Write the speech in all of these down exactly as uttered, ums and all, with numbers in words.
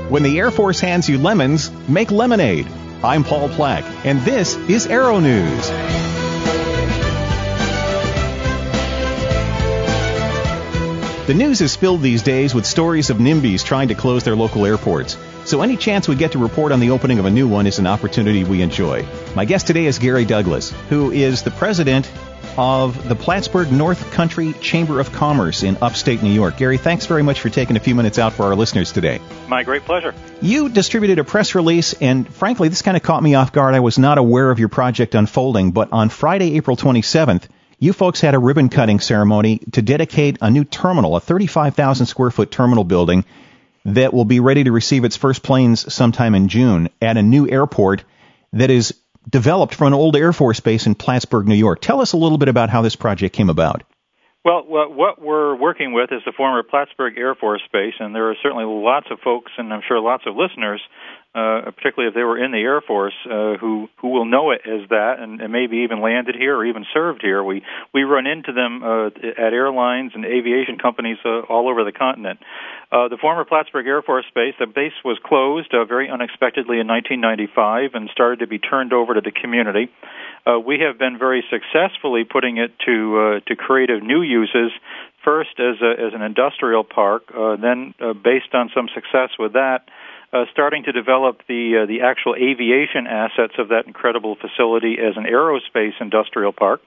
When the Air Force hands you lemons, make lemonade. I'm Paul Plack, and this is Aero News. The news is filled these days with stories of NIMBYs trying to close their local airports. So any chance we get to report on the opening of a new one is an opportunity we enjoy. My guest today is Gary Douglas, who is the president of the Plattsburgh North Country Chamber of Commerce in upstate New York. Gary, thanks very much for taking a few minutes out for our listeners today. My great pleasure. You distributed a press release, and frankly, this kind of caught me off guard. I was not aware of your project unfolding, but on Friday, April twenty-seventh, you folks had a ribbon-cutting ceremony to dedicate a new terminal, a thirty-five thousand square foot terminal building that will be ready to receive its first planes sometime in June at a new airport that is developed from an old Air Force base in Plattsburgh, New York. Tell us a little bit about how this project came about. Well, what we're working with is the former Plattsburgh Air Force Base, and there are certainly lots of folks, and I'm sure lots of listeners, uh, particularly if they were in the Air Force, uh, who who will know it as that, and, and maybe even landed here or even served here. We we run into them uh, at airlines and aviation companies uh, all over the continent. Uh, the former Plattsburgh Air Force Base, the base was closed uh, very unexpectedly in nineteen ninety-five and started to be turned over to the community. Uh, we have been very successfully putting it to uh, to creative new uses, first as a, as an industrial park, uh, then uh, based on some success with that, uh, starting to develop the uh, the actual aviation assets of that incredible facility as an aerospace industrial park.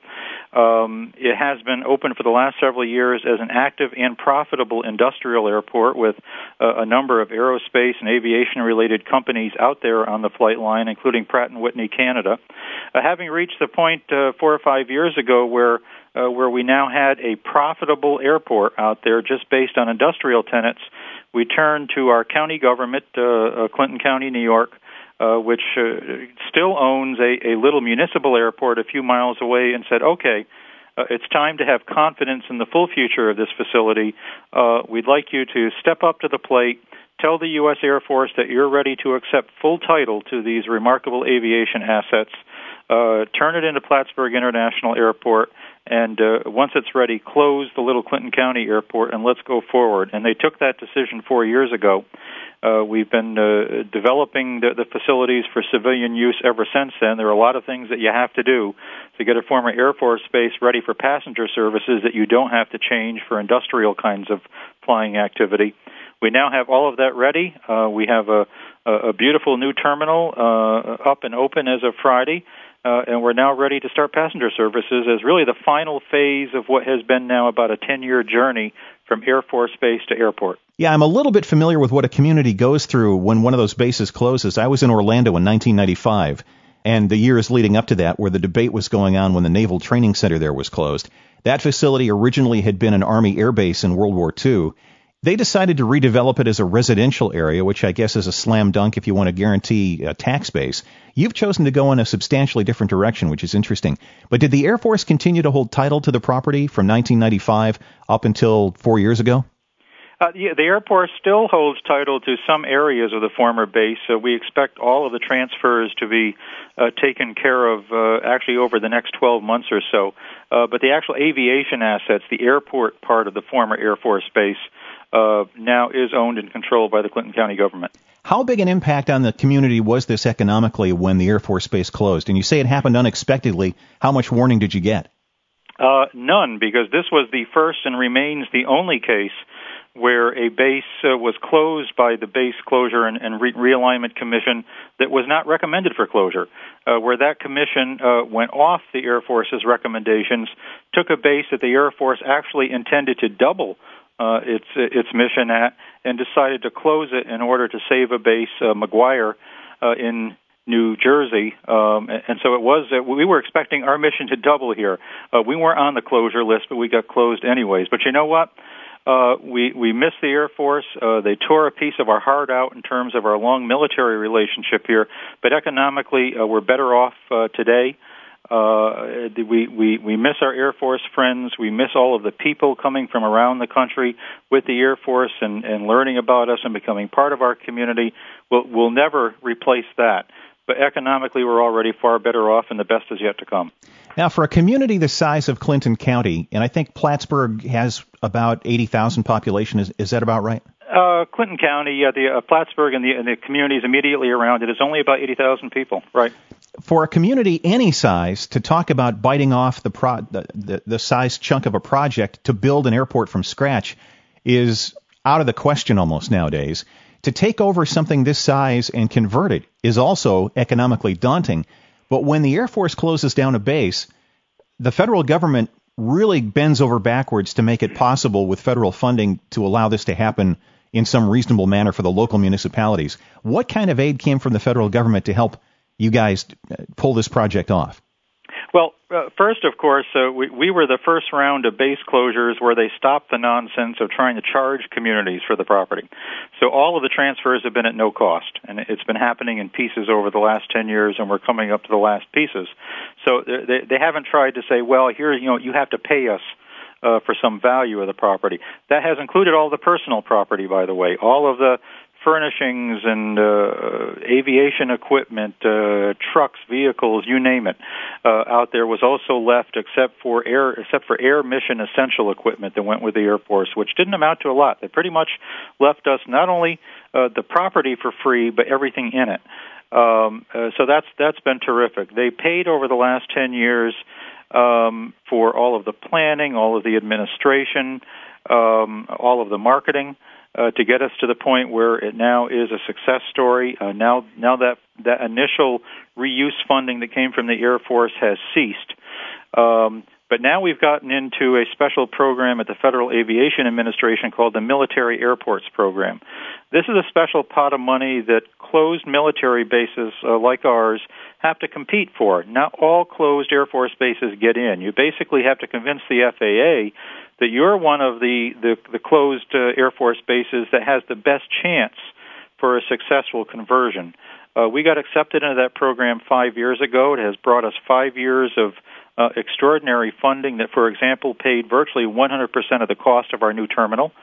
Um, it has been open for the last several years as an active and profitable industrial airport with uh, a number of aerospace and aviation-related companies out there on the flight line, including Pratt and Whitney Canada. Uh, having reached the point uh, four or five years ago where uh, where we now had a profitable airport out there just based on industrial tenets, we turned to our county government, uh, uh, Clinton County, New York, Uh, which uh, still owns a, a little municipal airport a few miles away, and said, okay, uh, it's time to have confidence in the full future of this facility. Uh, we'd like you to step up to the plate, tell the U S Air Force that you're ready to accept full title to these remarkable aviation assets, uh, turn it into Plattsburgh International Airport, and uh, once it's ready, close the little Clinton County Airport, and let's go forward. And they took that decision four years ago. Uh, we've been uh, developing the, the facilities for civilian use ever since then. There are a lot of things that you have to do to get a former Air Force base ready for passenger services that you don't have to change for industrial kinds of flying activity. We now have all of that ready. Uh, we have a, a beautiful new terminal uh, up and open as of Friday. Uh, and we're now ready to start passenger services as really the final phase of what has been now about a ten-year journey from Air Force Base to airport. Yeah, I'm a little bit familiar with what a community goes through when one of those bases closes. I was in Orlando in nineteen ninety-five, and the years leading up to that, where the debate was going on when the Naval Training Center there was closed. That facility originally had been an Army air base in World War Two. They decided to redevelop it as a residential area, which I guess is a slam dunk if you want to guarantee a tax base. You've chosen to go in a substantially different direction, which is interesting. But did the Air Force continue to hold title to the property from nineteen ninety-five up until four years ago? Uh, yeah, the Air Force still holds title to some areas of the former base, so we expect all of the transfers to be uh, taken care of uh, actually over the next twelve months or so. Uh, but the actual aviation assets, the airport part of the former Air Force base, Uh, now is owned and controlled by the Clinton County government. How big an impact on the community was this economically when the Air Force Base closed? And you say it happened unexpectedly. How much warning did you get? Uh, none, because this was the first and remains the only case where a base uh, was closed by the Base Closure and, and Re- Realignment Commission that was not recommended for closure, uh, where that commission uh, went off the Air Force's recommendations, took a base that the Air Force actually intended to double Uh, its its mission at, and decided to close it in order to save a base, uh, McGuire, uh, in New Jersey. Um, and, and so it was that we were expecting our mission to double here. Uh, we weren't on the closure list, but we got closed anyways. But you know what? Uh, we we missed the Air Force. Uh, they tore a piece of our heart out in terms of our long military relationship here. But economically, uh, we're better off uh, today. Uh, we, we, we miss our Air Force friends. We miss all of the people coming from around the country with the Air Force and, and learning about us and becoming part of our community. We'll, we'll never replace that. But economically, we're already far better off, and the best is yet to come. Now, for a community the size of Clinton County, and I think Plattsburgh has about eighty thousand population, is, is that about right? Uh, Clinton County, uh, the uh, Plattsburgh and the, and the communities immediately around it is only about eighty thousand people, right? For a community any size to talk about biting off the, pro- the, the the size chunk of a project to build an airport from scratch is out of the question almost nowadays. To take over something this size and convert it is also economically daunting. But when the Air Force closes down a base, the federal government really bends over backwards to make it possible with federal funding to allow this to happen in some reasonable manner for the local municipalities. What kind of aid came from the federal government to help you guys pull this project off? Well, uh, first, of course, uh, we, we were the first round of base closures where they stopped the nonsense of trying to charge communities for the property. So all of the transfers have been at no cost, and it's been happening in pieces over the last ten years, and we're coming up to the last pieces. So they, they haven't tried to say, well, here, you know, you have to pay us uh, for some value of the property. That has included all the personal property, by the way, all of the furnishings and uh, aviation equipment, uh, trucks, vehicles, you name it, uh, out there was also left except for air except for air mission essential equipment that went with the Air Force, which didn't amount to a lot. They pretty much left us not only uh, the property for free, but everything in it. Um, uh, so that's that's been terrific. They paid over the last ten years um, for all of the planning, all of the administration, um, all of the marketing. Uh, to get us to the point where it now is a success story. Uh, now, now that that initial reuse funding that came from the Air Force has ceased. Um, but now we've gotten into a special program at the Federal Aviation Administration called the Military Airports Program. This is a special pot of money that closed military bases uh, like ours have to compete for. Not all closed Air Force bases get in. You basically have to convince the F A A that you're one of the, the, the closed uh, Air Force bases that has the best chance for a successful conversion. Uh, we got accepted into that program five years ago. It has brought us five years of uh, extraordinary funding that, for example, paid virtually one hundred percent of the cost of our new terminal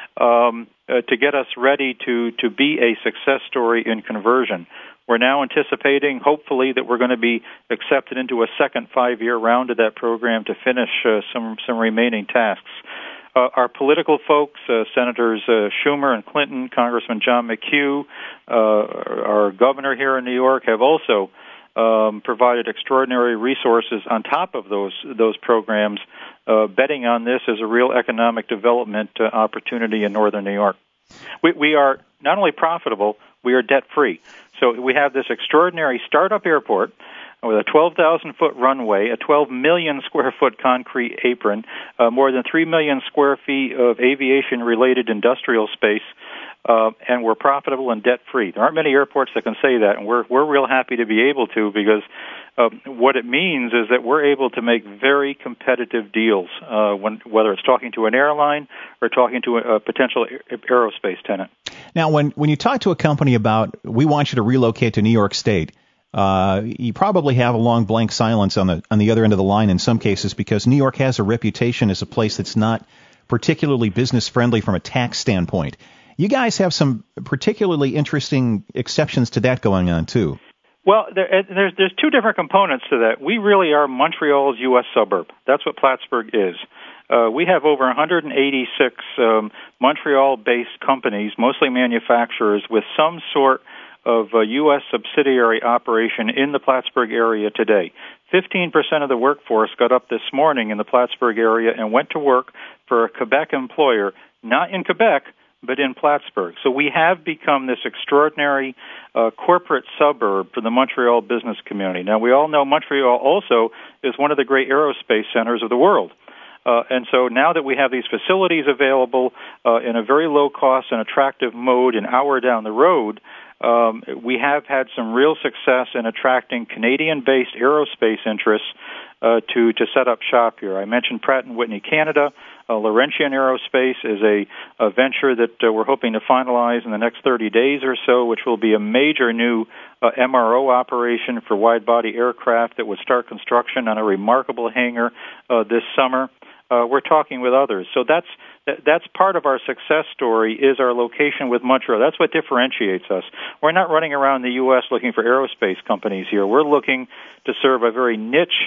um, uh, to get us ready to, to be a success story in conversion. We're now anticipating, hopefully, that we're going to be accepted into a second five-year round of that program to finish uh, some some remaining tasks. Uh, our political folks, uh, Senators uh, Schumer and Clinton, Congressman John McHugh, uh, our governor here in New York, have also um, provided extraordinary resources on top of those those programs, uh, betting on this as a real economic development uh, opportunity in northern New York. We, we are not only profitable, we are debt-free. So we have this extraordinary startup airport with a twelve thousand foot runway, a twelve million square foot concrete apron, uh, more than three million square feet of aviation-related industrial space, uh, and we're profitable and debt-free. There aren't many airports that can say that, and we're we're real happy to be able to, because uh, what it means is that we're able to make very competitive deals, uh, when, whether it's talking to an airline or talking to a, a potential a- aerospace tenant. Now, when, when you talk to a company about, we want you to relocate to New York State, uh, you probably have a long blank silence on the on the other end of the line in some cases, because New York has a reputation as a place that's not particularly business-friendly from a tax standpoint. You guys have some particularly interesting exceptions to that going on, too. Well, there, there's there's two different components to that. We really are Montreal's U S suburb. That's what Plattsburgh is. Uh, we have over one hundred eighty-six um, Montreal-based companies, mostly manufacturers, with some sort of a U S subsidiary operation in the Plattsburgh area today. fifteen percent of the workforce got up this morning in the Plattsburgh area and went to work for a Quebec employer, not in Quebec, but in Plattsburgh. So we have become this extraordinary uh, corporate suburb for the Montreal business community. Now, we all know Montreal also is one of the great aerospace centers of the world. Uh, and so now that we have these facilities available uh, in a very low-cost and attractive mode an hour down the road, um, we have had some real success in attracting Canadian-based aerospace interests uh, to, to set up shop here. I mentioned Pratt and Whitney Canada. Uh, Laurentian Aerospace is a, a venture that uh, we're hoping to finalize in the next thirty days or so, which will be a major new uh, M R O operation for wide-body aircraft that would start construction on a remarkable hangar uh, this summer. Uh, we're talking with others. So that's that's part of our success story, is our location with Montreal. That's what differentiates us. We're not running around the U S looking for aerospace companies here. We're looking to serve a very niche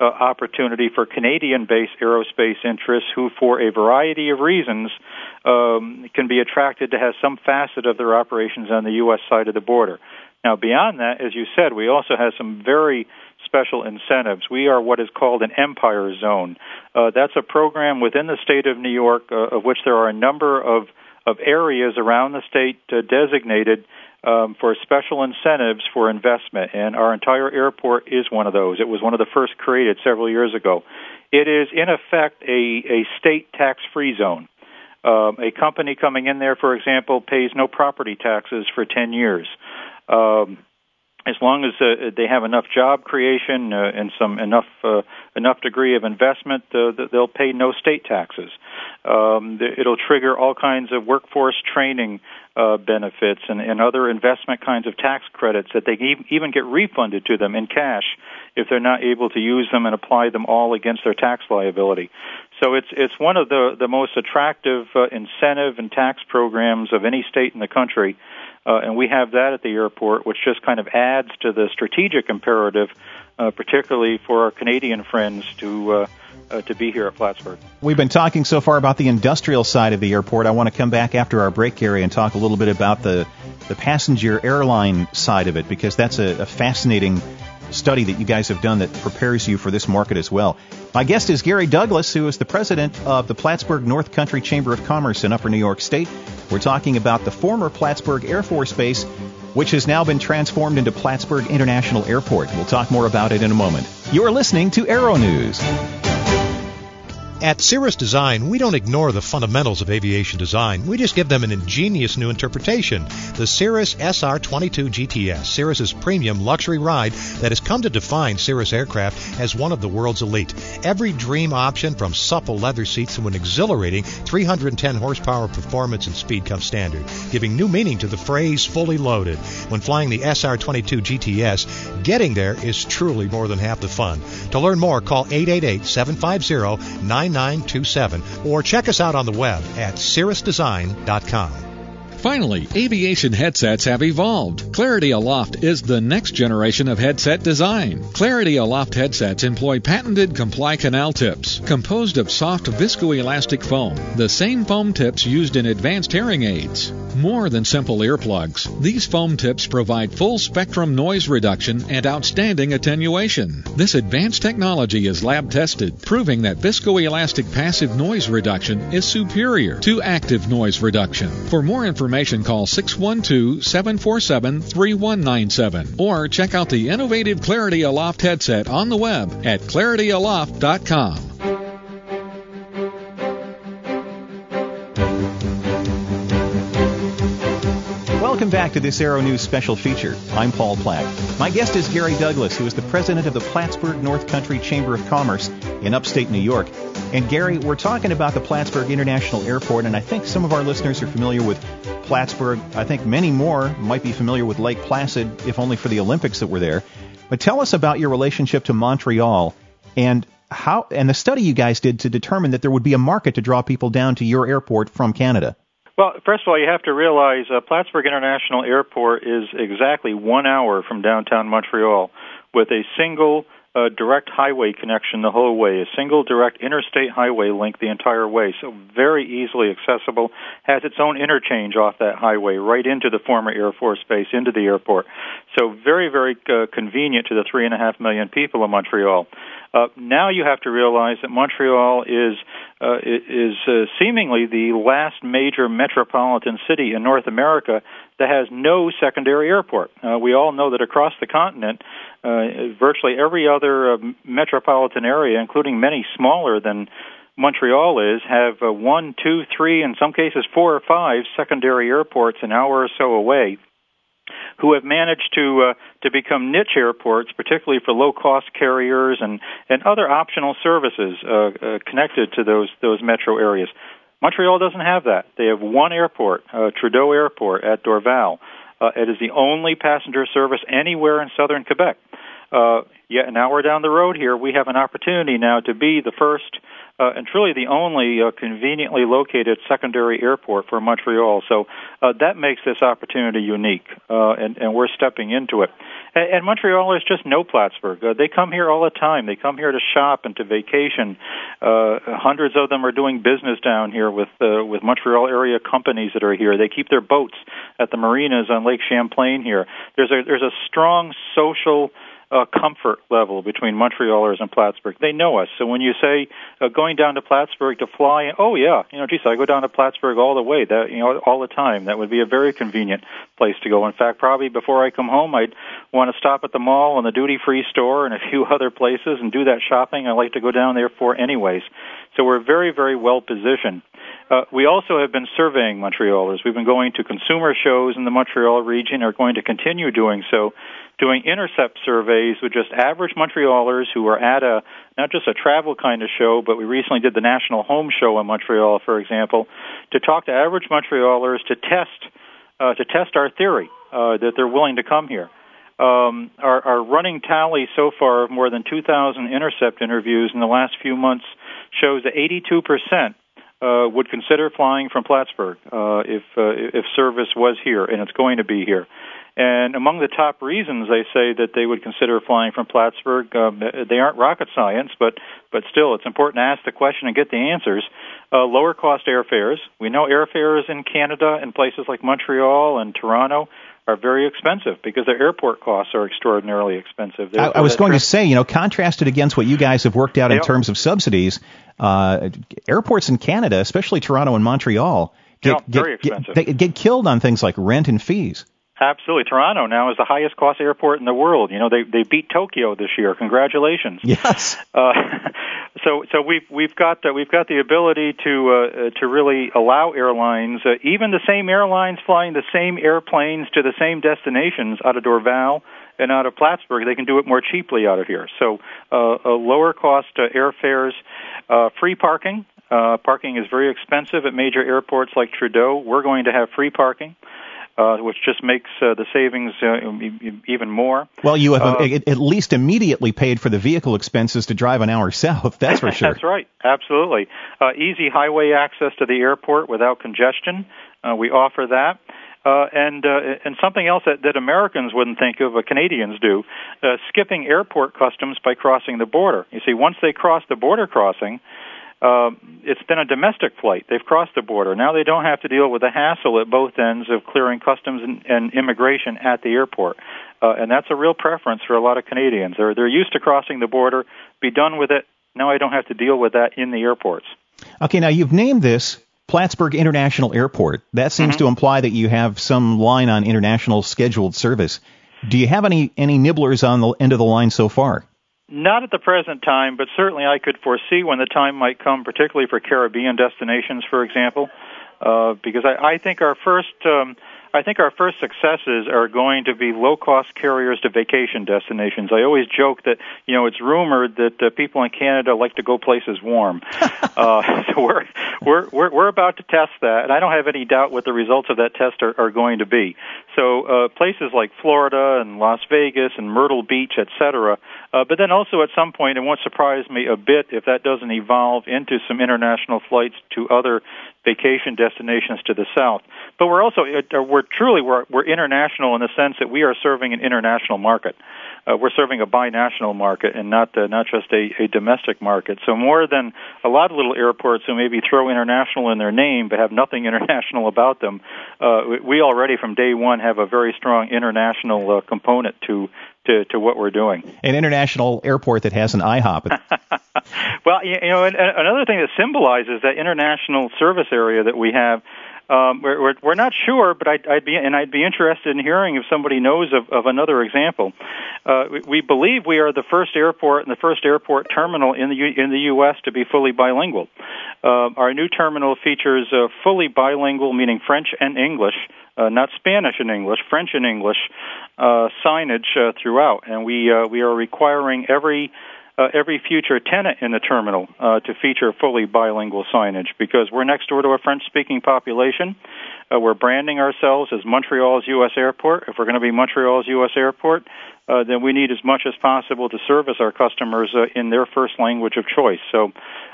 uh, opportunity for Canadian-based aerospace interests who, for a variety of reasons, um, can be attracted to have some facet of their operations on the U S side of the border. Now, beyond that, as you said, we also have some very special incentives. We are what is called an Empire Zone. Uh, that's a program within the state of New York, uh, of which there are a number of, of areas around the state uh, designated um, for special incentives for investment, and our entire airport is one of those. It was one of the first created several years ago. It is, in effect, a, a state tax-free zone. Um, a company coming in there, for example, pays no property taxes for ten years. Um, as long as uh, they have enough job creation uh, and some enough uh, enough degree of investment, uh, they'll pay no state taxes. Um, it'll trigger all kinds of workforce training uh, benefits and, and other investment kinds of tax credits that they even get refunded to them in cash if they're not able to use them and apply them all against their tax liability. So it's it's one of the, the most attractive uh, incentive and tax programs of any state in the country. Uh, and we have that at the airport, which just kind of adds to the strategic imperative, uh, particularly for our Canadian friends to uh, uh, to be here at Plattsburgh. We've been talking so far about the industrial side of the airport. I want to come back after our break, Gary, and talk a little bit about the, the passenger airline side of it, because that's a, a fascinating study that you guys have done that prepares you for this market as well. My guest is Gary Douglas, who is the president of the Plattsburgh North Country Chamber of Commerce in Upper New York State. We're talking about the former Plattsburgh Air Force Base, which has now been transformed into Plattsburgh International Airport. We'll talk more about it in a moment. You're listening to Aero News. At Cirrus Design, we don't ignore the fundamentals of aviation design. We just give them an ingenious new interpretation. The Cirrus S R twenty-two G T S, Cirrus's premium luxury ride that has come to define Cirrus aircraft as one of the world's elite. Every dream option, from supple leather seats to an exhilarating three hundred ten horsepower performance and speed, comes standard, giving new meaning to the phrase fully loaded. When flying the S R twenty-two G T S, getting there is truly more than half the fun. To learn more, call eight eight eight, seven five zero, nine nine two seven or check us out on the web at cirrus design dot com. Finally, aviation headsets have evolved. Clarity Aloft is the next generation of headset design. Clarity Aloft headsets employ patented Comply Canal tips, composed of soft viscoelastic foam, the same foam tips used in advanced hearing aids. More than simple earplugs, these foam tips provide full-spectrum noise reduction and outstanding attenuation. This advanced technology is lab-tested, proving that viscoelastic passive noise reduction is superior to active noise reduction. For more information, call six one two, seven four seven, three one nine seven or check out the innovative Clarity Aloft headset on the web at clarity aloft dot com. Welcome back to this Aero News special feature. I'm Paul Platt. My guest is Gary Douglas, who is the president of the Plattsburgh North Country Chamber of Commerce in upstate New York. And Gary, we're talking about the Plattsburgh International Airport, and I think some of our listeners are familiar with Plattsburgh. I think many more might be familiar with Lake Placid, if only for the Olympics that were there. But tell us about your relationship to Montreal and how, and the study you guys did to determine that there would be a market to draw people down to your airport from Canada. Well, first of all, you have to realize uh, Plattsburgh International Airport is exactly one hour from downtown Montreal with a single uh, direct highway connection the whole way, a single direct interstate highway link the entire way, so very easily accessible, has its own interchange off that highway right into the former Air Force Base, into the airport. So very, very uh, convenient to the three and a half million people of Montreal. Uh, now you have to realize that Montreal is uh, is uh, seemingly the last major metropolitan city in North America that has no secondary airport. Uh, we all know that across the continent, uh, virtually every other uh, metropolitan area, including many smaller than Montreal is, have uh, one, two, three, in some cases four or five secondary airports an hour or so away, who have managed to uh, to become niche airports, particularly for low-cost carriers and, and other optional services uh, uh, connected to those those metro areas. Montreal doesn't have that. They have one airport, uh, Trudeau Airport at Dorval. Uh, it is the only passenger service anywhere in southern Quebec. uh, yeah, an hour down the road here, we have an opportunity now to be the first uh, and truly the only uh, conveniently located secondary airport for Montreal. So uh, that makes this opportunity unique, uh, and, and we're stepping into it. And, and Montrealers just know Plattsburgh. Uh, they come here all the time. They come here to shop and to vacation. Uh, hundreds of them are doing business down here with uh, with Montreal area companies that are here. They keep their boats at the marinas on Lake Champlain here. There's a there's a strong social Uh, comfort level between Montrealers and Plattsburgh. They know us. So when you say uh, going down to Plattsburgh to fly, oh yeah, you know, geez, I go down to Plattsburgh all the way, that you know, all the time. That would be a very convenient place to go. In fact, probably before I come home, I'd want to stop at the mall and the duty-free store and a few other places and do that shopping I like to go down there for anyways. So we're very, very well positioned. Uh, we also have been surveying Montrealers. We've been going to consumer shows in the Montreal region, are going to continue doing so, doing intercept surveys with just average Montrealers who are at a, not just a travel kind of show, but we recently did the National Home Show in Montreal, for example, to talk to average Montrealers to test, uh, to test our theory uh, that they're willing to come here. Um, our, our running tally so far of more than two thousand intercept interviews in the last few months shows that eighty-two percent Uh, would consider flying from Plattsburgh uh, if uh, if service was here, and it's going to be here. And among the top reasons they say that they would consider flying from Plattsburgh, uh, they aren't rocket science, but but still, it's important to ask the question and get the answers. Uh, lower cost airfares. We know airfares in Canada and places like Montreal and Toronto are very expensive because their airport costs are extraordinarily expensive. I, I was going trip. to say, you know, contrasted against what you guys have worked out in yep. terms of subsidies, uh, airports in Canada, especially Toronto and Montreal, get, yep, very get, expensive. Get, they get killed on things like rent and fees. Absolutely. Toronto now is the highest cost airport in the world. You know, they they beat Tokyo this year. Congratulations. Yes. Uh, so so we've we've got uh, we've got the ability to uh, to really allow airlines, uh, even the same airlines flying the same airplanes to the same destinations out of Dorval and out of Plattsburgh, they can do it more cheaply out of here. So uh, a lower cost uh, airfares, uh, free parking. Uh, parking is very expensive at major airports like Trudeau. We're going to have free parking. Uh, which just makes uh, the savings uh, even more. Well, you have uh, a, at least immediately paid for the vehicle expenses to drive an hour south, that's for sure. That's right, absolutely. Uh, easy highway access to the airport without congestion. Uh, we offer that. Uh, and uh, and something else that, that Americans wouldn't think of, uh, Canadians do, uh, skipping airport customs by crossing the border. You see, once they cross the border crossing, Uh, it's been a domestic flight. They've crossed the border. Now they don't have to deal with the hassle at both ends of clearing customs and, and immigration at the airport. Uh, and that's a real preference for a lot of Canadians. They're, they're used to crossing the border, be done with it. Now I don't have to deal with that in the airports. Okay, now you've named this Plattsburgh International Airport. That seems mm-hmm. to imply that you have some line on international scheduled service. Do you have any, any nibblers on the end of the line so far? Not at the present time, but certainly I could foresee when the time might come, particularly for Caribbean destinations, for example, uh, because I, I think our first, um, I think our first successes are going to be low-cost carriers to vacation destinations. I always joke that, you know, it's rumored that uh, people in Canada like to go places warm. uh, so we're, we're we're we're about to test that, and I don't have any doubt what the results of that test are, are going to be. So uh, places like Florida and Las Vegas and Myrtle Beach, et cetera. Uh, but then also at some point, it won't surprise me a bit if that doesn't evolve into some international flights to other vacation destinations to the south. But we're also, we're truly, we're, we're international in the sense that we are serving an international market. Uh, we're serving a binational market and not uh, not just a, a domestic market. So more than a lot of little airports who maybe throw international in their name but have nothing international about them, uh, we already from day one have a very strong international uh, component to To, to what we're doing. An international airport that has an I hop. Well, you know, another thing that symbolizes that international service area that we have, um, we're, we're, we're not sure, but I'd, I'd be and I'd be interested in hearing if somebody knows of, of another example. Uh, we, we believe we are the first airport and the first airport terminal in the U, in the U S to be fully bilingual. Uh, our new terminal features uh, fully bilingual, meaning French and English. Uh, not Spanish and English, French and English uh, signage uh, throughout, and we uh, we are requiring every uh, every future tenant in the terminal uh, to feature fully bilingual signage, because we're next door to a French-speaking population. Uh, we're branding ourselves as Montreal's U S airport. If we're going to be Montreal's U S airport, uh, then we need as much as possible to service our customers uh, in their first language of choice. So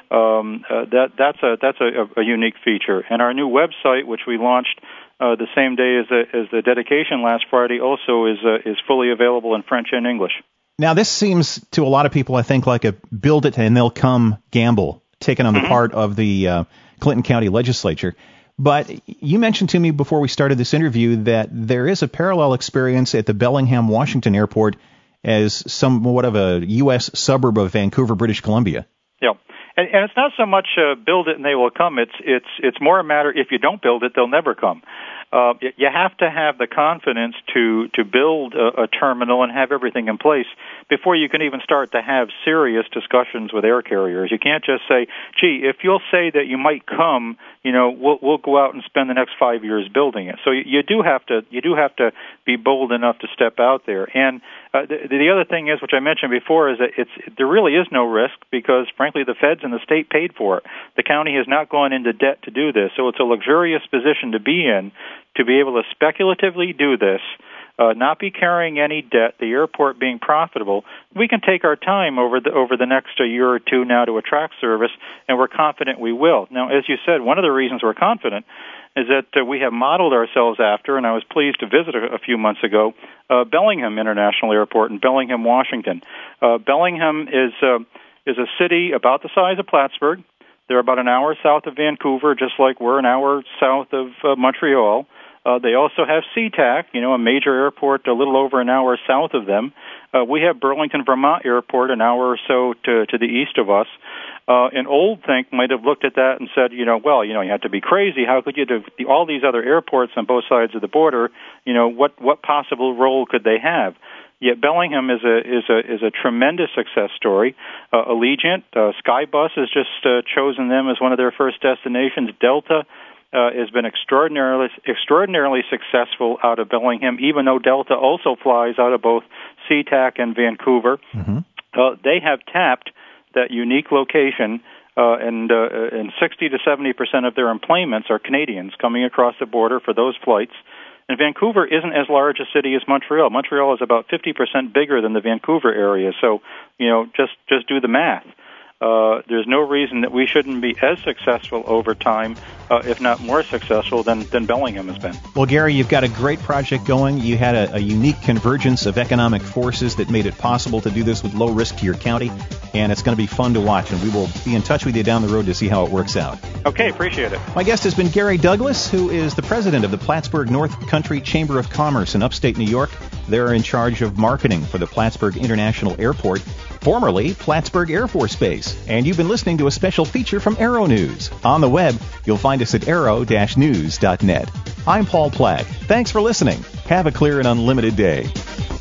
um, uh, that that's a that's a, a unique feature. And our new website, which we launched uh, the same day as the, as the dedication last Friday, also is uh, is fully available in French and English. Now, this seems to a lot of people, I think, like a build it and they'll come gamble taken on the mm-hmm. part of the uh, Clinton County Legislature. But you mentioned to me before we started this interview that there is a parallel experience at the Bellingham, Washington airport as somewhat of a U S suburb of Vancouver, British Columbia. Yeah. And, and it's not so much uh, build it and they will come. It's it's it's more a matter, if you don't build it, they'll never come. Uh, you have to have the confidence to to build a, a terminal and have everything in place before you can even start to have serious discussions with air carriers. You can't just say, gee, if you'll say that you might come, you know, we'll we'll go out and spend the next five years building it. So you, you do have to you do have to be bold enough to step out there. And uh, the, the other thing is, which I mentioned before, is that it's there really is no risk because, frankly, the feds and the state paid for it. The county has not gone into debt to do this, so it's a luxurious position to be in to be able to speculatively do this, uh, not be carrying any debt, the airport being profitable. We can take our time over the over the next year or two now to attract service, and we're confident we will. Now, as you said, one of the reasons we're confident is that uh, we have modeled ourselves after, and I was pleased to visit a, a few months ago, uh, Bellingham International Airport in Bellingham, Washington. Uh, Bellingham is uh, is a city about the size of Plattsburgh. They're about an hour south of Vancouver, just like we're an hour south of uh, Montreal. Uh, they also have SeaTac, you know, a major airport a little over an hour south of them. Uh, we have Burlington, Vermont Airport an hour or so to, to the east of us. Uh, and Old Think might have looked at that and said, you know, well, you know, you have to be crazy. How could you do all these other airports on both sides of the border? You know, what what possible role could they have? Yet Bellingham is a is a is a tremendous success story. Uh, Allegiant, uh, Skybus has just uh, chosen them as one of their first destinations. Delta uh, has been extraordinarily extraordinarily successful out of Bellingham, even though Delta also flies out of both SeaTac and Vancouver. Mm-hmm. Uh, they have tapped that unique location, uh, and uh, and sixty to seventy percent of their employments are Canadians coming across the border for those flights. And Vancouver isn't as large a city as Montreal. Montreal is about fifty percent bigger than the Vancouver area. So, you know, just, just do the math. Uh, there's no reason that we shouldn't be as successful over time, uh, if not more successful than, than Bellingham has been. Well, Gary, you've got a great project going. You had a, a unique convergence of economic forces that made it possible to do this with low risk to your county, and it's going to be fun to watch, and we will be in touch with you down the road to see how it works out. Okay, appreciate it. My guest has been Gary Douglas, who is the president of the Plattsburgh North Country Chamber of Commerce in upstate New York. They're in charge of marketing for the Plattsburgh International Airport, formerly Plattsburgh Air Force Base. And you've been listening to a special feature from Aero News. On the web, you'll find us at aero dash news dot net. I'm Paul Plagg. Thanks for listening. Have a clear and unlimited day.